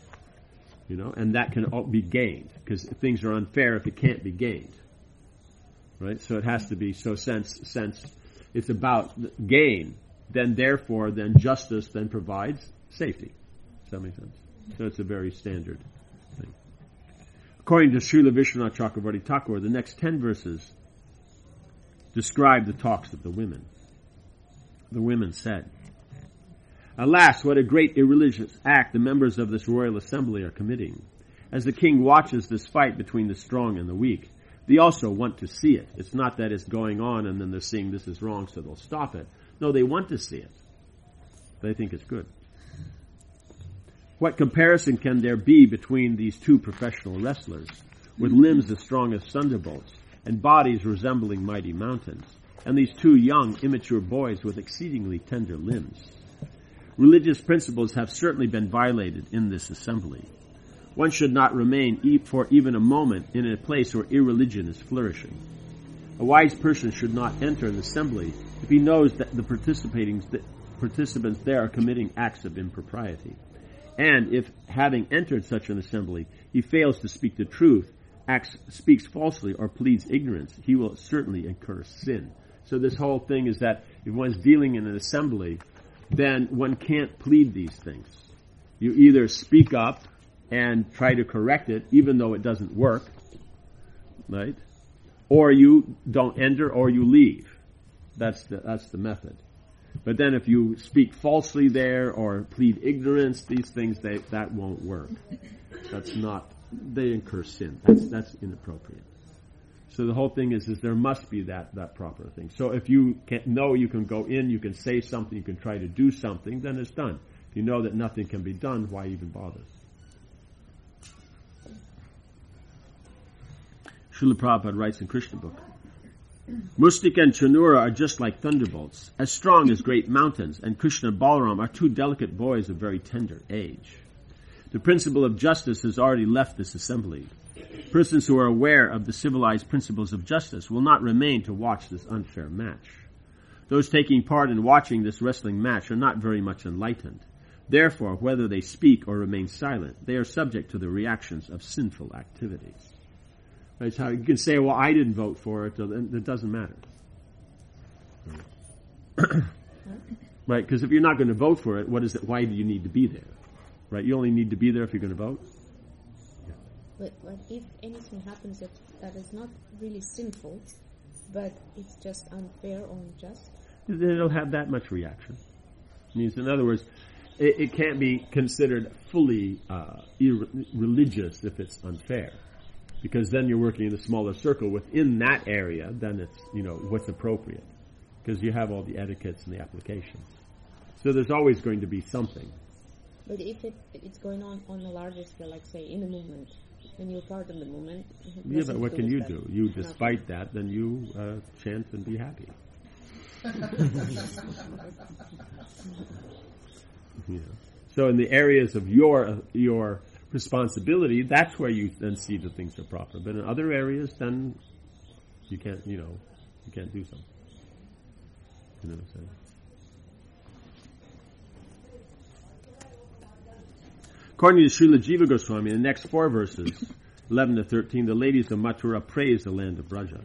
And that can be gained, because things are unfair if it can't be gained. Right? So it has to be, since it's about gain, then justice then provides safety. Does that make sense? So it's a very standard thing. According to Srila Vishwanath Chakravarti Thakur, the next 10 verses describe the talks of the women. The women said, alas, what a great irreligious act the members of this royal assembly are committing. As the king watches this fight between the strong and the weak, they also want to see it. It's not that it's going on and then they're seeing this is wrong, so they'll stop it. No, they want to see it. They think it's good. What comparison can there be between these two professional wrestlers, with limbs as strong as thunderbolts and bodies resembling mighty mountains, and these two young, immature boys with exceedingly tender limbs? Religious principles have certainly been violated in this assembly. One should not remain for even a moment in a place where irreligion is flourishing. A wise person should not enter an assembly if he knows that the participants there are committing acts of impropriety. And if, having entered such an assembly, he fails to speak the truth, speaks falsely, or pleads ignorance, he will certainly incur sin. So this whole thing is that if one's dealing in an assembly, then one can't plead these things. You either speak up and try to correct it, even though it doesn't work, right? Or you don't enter, or you leave. That's the method. But then if you speak falsely there, or plead ignorance, these things, that won't work. They incur sin. That's inappropriate. So the whole thing is there must be that proper thing. So if you you can go in, you can say something, you can try to do something, then it's done. If you know that nothing can be done, why even bother? Srila Prabhupada writes in Krishna Book, Mustika and Chanura are just like thunderbolts, as strong as great mountains, and Krishna and Balaram are two delicate boys of very tender age. The principle of justice has already left this assembly. Persons who are aware of the civilized principles of justice will not remain to watch this unfair match. Those taking part in watching this wrestling match are not very much enlightened. Therefore, whether they speak or remain silent, they are subject to the reactions of sinful activities. Right, so you can say, well, I didn't vote for it, so it doesn't matter. Right, because if you're not going to vote for it, why do you need to be there? Right, you only need to be there if you're going to vote? But if anything happens that is not really sinful, but it's just unfair or unjust, then it'll have that much reaction. It means, in other words, it can't be considered fully religious if it's unfair. Because then you're working in a smaller circle. Within that area, then it's, what's appropriate. Because you have all the etiquettes and the applications. So there's always going to be something. But if it's going on a larger scale, like say in a movement, when you're part of the movement... Yeah, but what can you do? You, despite that, then you chant and be happy. So in the areas of your responsibility, that's where you then see that things are proper. But in other areas, then you can't, you can't do something. You know what I'm saying? According to Srila Jiva Goswami, in the next 4 verses, 11 to 13, the ladies of Mathura praise the land of Braja.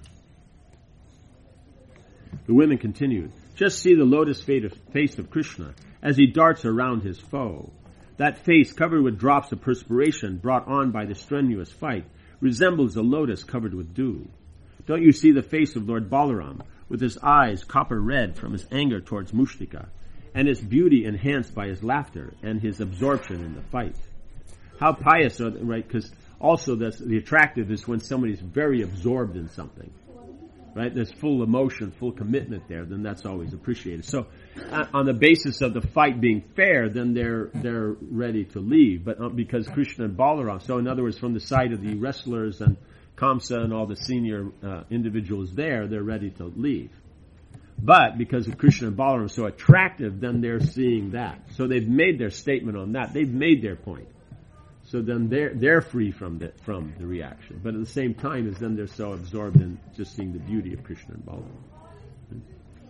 The women continued, just see the lotus face of Krishna as he darts around his foe. That face, covered with drops of perspiration brought on by the strenuous fight, resembles a lotus covered with dew. Don't you see the face of Lord Balaram, with his eyes copper red from his anger towards Mushtika, and his beauty enhanced by his laughter and his absorption in the fight? How pious are they, right? Because also the attractive is when somebody's very absorbed in something, right? There's full emotion, full commitment there, then that's always appreciated. So on the basis of the fight being fair, then they're ready to leave. But because Krishna and Balaram, so in other words, from the side of the wrestlers and Kamsa and all the senior individuals there, they're ready to leave. But because of Krishna and Balaram are so attractive, then they're seeing that. So they've made their statement on that. They've made their point. So then they're free from the reaction. But at the same time, as then they're so absorbed in just seeing the beauty of Krishna and Balaram.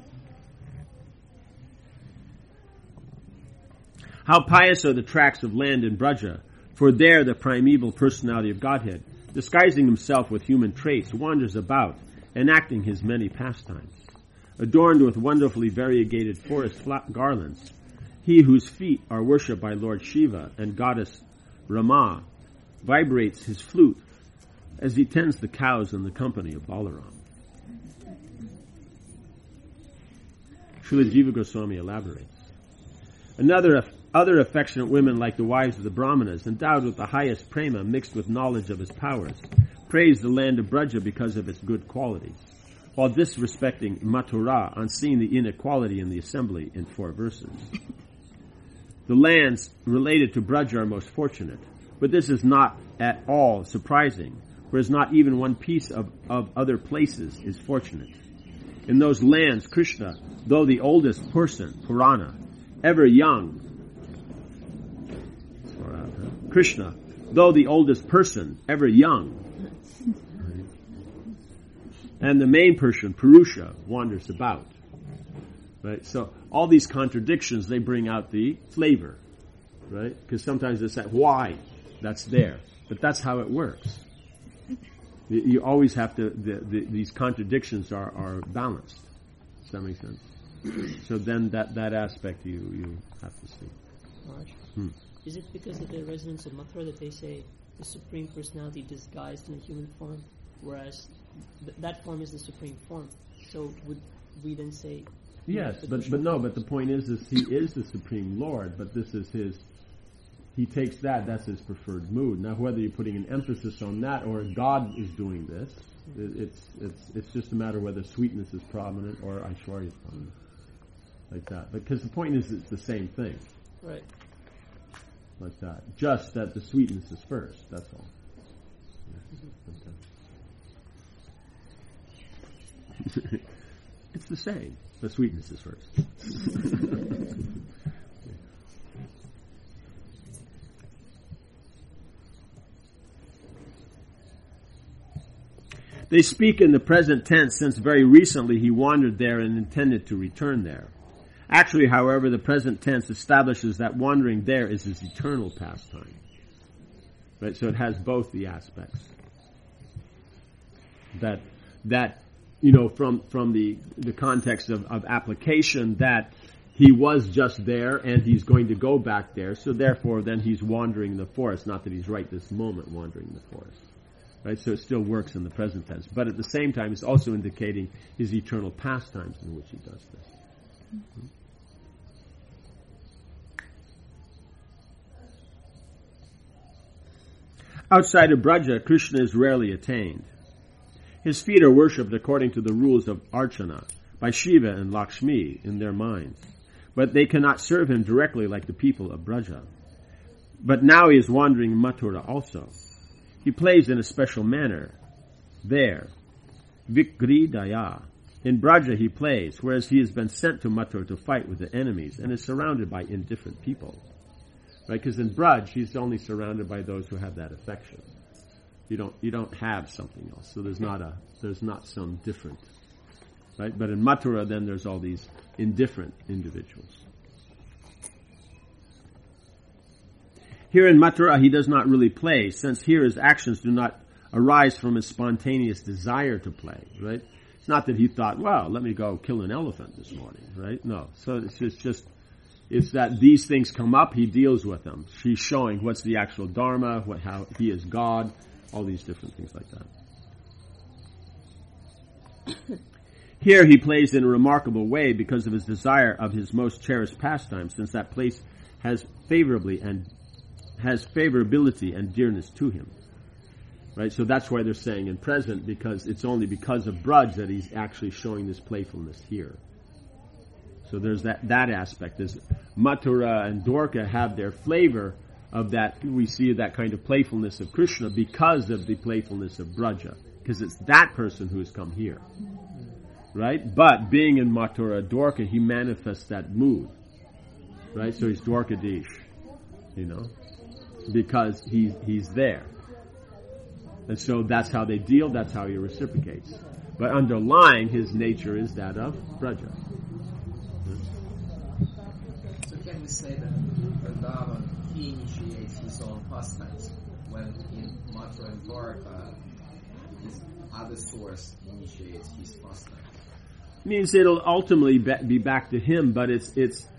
How pious are the tracts of land in Braja, for there the primeval personality of Godhead, disguising himself with human traits, wanders about, enacting his many pastimes. Adorned with wonderfully variegated forest garlands, he whose feet are worshipped by Lord Shiva and goddess Rama vibrates his flute as he tends the cows in the company of Balaram. Srila Jiva Goswami elaborates. Other affectionate women, like the wives of the Brahmanas, endowed with the highest prema mixed with knowledge of his powers, praise the land of Braja because of its good qualities, while disrespecting Mathura on seeing the inequality in the assembly in 4 verses. The lands related to Braja are most fortunate, but this is not at all surprising, whereas not even one piece of other places is fortunate. In those lands, Krishna, though the oldest person, Purana, ever young, Krishna, though the oldest person, ever young, and the main person, Purusha, wanders about. Right? So all these contradictions, they bring out the flavor. Right? Because sometimes it's that why that's there. But that's how it works. You always have to, these contradictions are balanced. Does that make sense? So then that aspect you have to see. Marsh, is it because of the residents of Mathura that they say the Supreme Personality disguised in a human form, whereas that form is the Supreme Form? So would we then say... Yes, but the point is he is the Supreme Lord, but this is he takes that's his preferred mood. Now whether you're putting an emphasis on that or God is doing this, it's just a matter whether sweetness is prominent or Aishwarya is prominent. Like that. Because the point is it's the same thing. Right. Like that. Just that the sweetness is first, that's all. Okay. It's the same. The sweetness is first. They speak in the present tense since very recently he wandered there and intended to return there. Actually, however, the present tense establishes that wandering there is his eternal pastime. Right? So it has both the aspects. That from the context of application, that he was just there and he's going to go back there, so therefore then he's wandering the forest, not that he's right this moment wandering the forest. Right? So it still works in the present tense. But at the same time, it's also indicating his eternal pastimes in which he does this. Mm-hmm. Outside of Braja, Krishna is rarely attained. His feet are worshipped according to the rules of Archana by Shiva and Lakshmi in their minds, but they cannot serve him directly like the people of Braja. But now he is wandering in Mathura also. He plays in a special manner there. Vikridaya. In Braja he plays, whereas he has been sent to Mathura to fight with the enemies and is surrounded by indifferent people. Right? Because in Braj he's only surrounded by those who have that affection. You don't have something else. So there's not some different. Right? But in Mathura then there's all these indifferent individuals. Here in Mathura he does not really play, since here his actions do not arise from his spontaneous desire to play, right? It's not that he thought, well, let me go kill an elephant this morning, right? No. So it's that these things come up, he deals with them. She's showing what's the actual dharma, how he is God, all these different things like that. Here he plays in a remarkable way because of his desire of his most cherished pastime, since that place has favorability and dearness to him. Right? So that's why they're saying in present, because it's only because of Braj that he's actually showing this playfulness here. So there's that aspect. There's Mathura and Dwarka have their flavor of that. We see that kind of playfulness of Krishna because of the playfulness of Braja. Because it's that person who has come here. Right? But being in Mathura, Dwarka, he manifests that mood. Right? So he's Dwarkadish. Because he's there. And so that's how they deal, that's how he reciprocates. But underlying his nature is that of Braja. So can we say that Vrindavan, he initiates his own pastimes, when in Mathura and Dwarka, his other source initiates his pastimes? Means it'll ultimately be back to him, but it's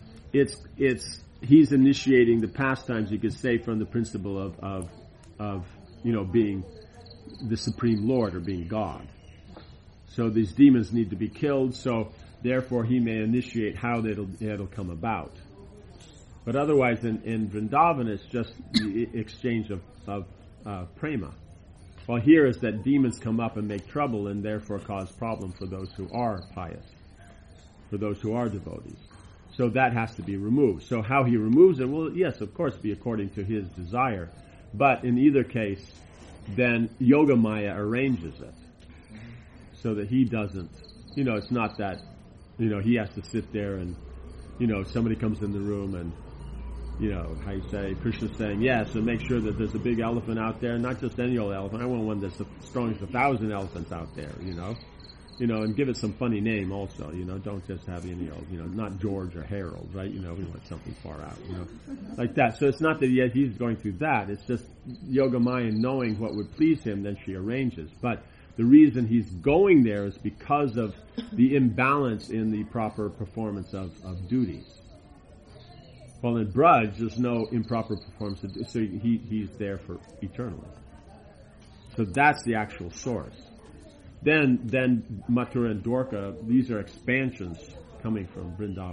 he's initiating the pastimes, you could say, from the principle of being the Supreme Lord or being God. So these demons need to be killed, so therefore he may initiate how it'll come about. But otherwise in Vrindavan it's just the exchange of prema. While here is that demons come up and make trouble and therefore cause problem for those who are pious, for those who are devotees. So that has to be removed. So how he removes it will, yes, of course, be according to his desire. But in either case, then Yogamaya arranges it so that he doesn't, it's not that, he has to sit there and, somebody comes in the room and, how you say, Krishna's saying, yes, so make sure that there's a big elephant out there, not just any old elephant. I want one that's as strong as 1,000 elephants out there, and give it some funny name also, don't just have any old, not George or Harold, right? We want something far out, like that. So it's not that he's going through that. It's just Yogamaya knowing what would please him, then she arranges. But the reason he's going there is because of the imbalance in the proper performance of duties. Well, in Braj, there's no improper performance, so he's there for eternally. So that's the actual source. Then Mathura and Dwarka, these are expansions coming from Vrindavan.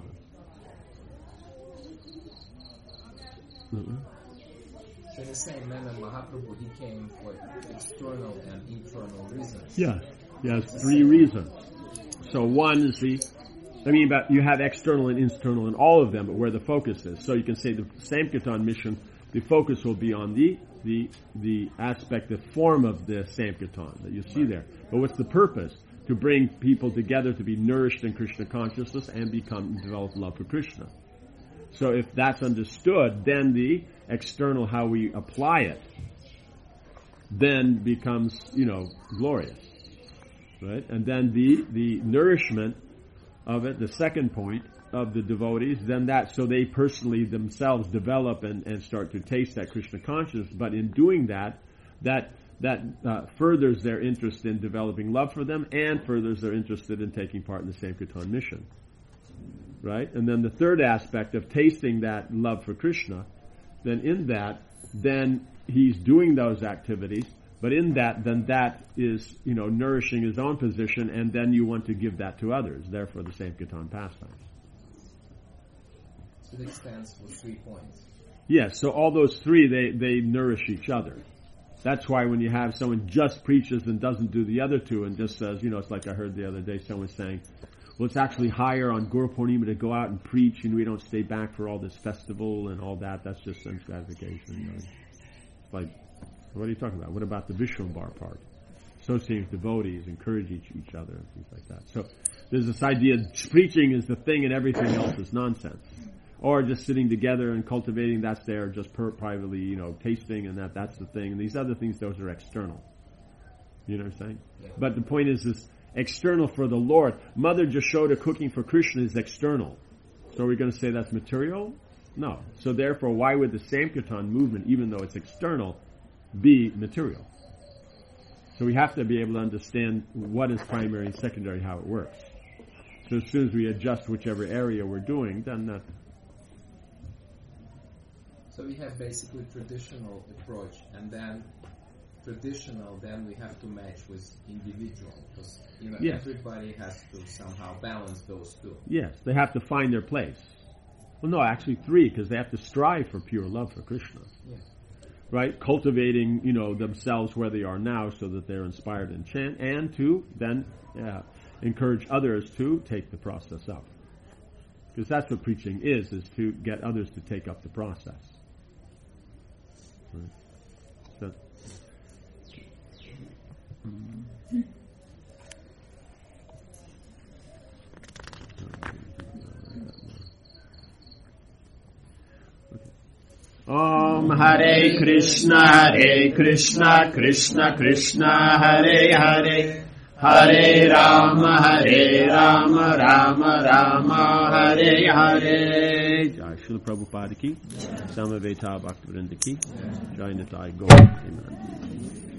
Mm-hmm. So in the same manner, Mahaprabhu, he came for external and internal reasons. Yes, 3 reasons. So one is but you have external and internal in all of them, but where the focus is. So you can say the Sankirtan mission, the focus will be on the aspect, the form of the Sankirtan that you see there. But what's the purpose? To bring people together to be nourished in Krishna consciousness and develop love for Krishna. So if that's understood, then the external, how we apply it, then becomes, glorious. Right? And then the nourishment of it, the second point of the devotees, then so they personally themselves develop and start to taste that Krishna consciousness. But in doing that furthers their interest in developing love for them and furthers their interest in taking part in the Sankirtan mission. Right? And then the third aspect of tasting that love for Krishna, then he's doing those activities, but in that is, nourishing his own position, and then you want to give that to others, therefore the Sankirtan pastimes. So it stands for 3 points. Yes, so all those 3, they nourish each other. That's why when you have someone just preaches and doesn't do the other two and just says, it's like I heard the other day someone saying, well, it's actually higher on Guru Purnima to go out and preach and we don't stay back for all this festival and all that. That's just sense gratification. It's like, what are you talking about? What about the Vishwambar part? Associating with devotees, encourage each other, and things like that. So there's this idea preaching is the thing and everything else is nonsense. Or just sitting together and cultivating, that's there, just privately, tasting and that's the thing. And these other things, those are external. You know what I'm saying? Yeah. But the point is external for the Lord. Mother Jashoda cooking for Krishna is external. So are we going to say that's material? No. So therefore, why would the Sankirtan movement, even though it's external, be material? So we have to be able to understand what is primary and secondary, how it works. So as soon as we adjust whichever area we're doing, then that... So we have basically traditional approach, and then we have to match with individual, because yes. Everybody has to somehow balance those two. Yes, they have to find their place. Well, no, actually 3, because they have to strive for pure love for Krishna. Yeah. Right? Cultivating, themselves where they are now so that they're inspired and chant, and to then encourage others to take the process up. Because that's what preaching is to get others to take up the process. Right. So, Om Hare Krishna, Krishna Krishna, Hare Hare, Hare Rama, Rama Rama, Hare Hare. Jai Srila Prabhupada ki, Samaveta Bhaktivinoda ki, Jai Nitai Gaur.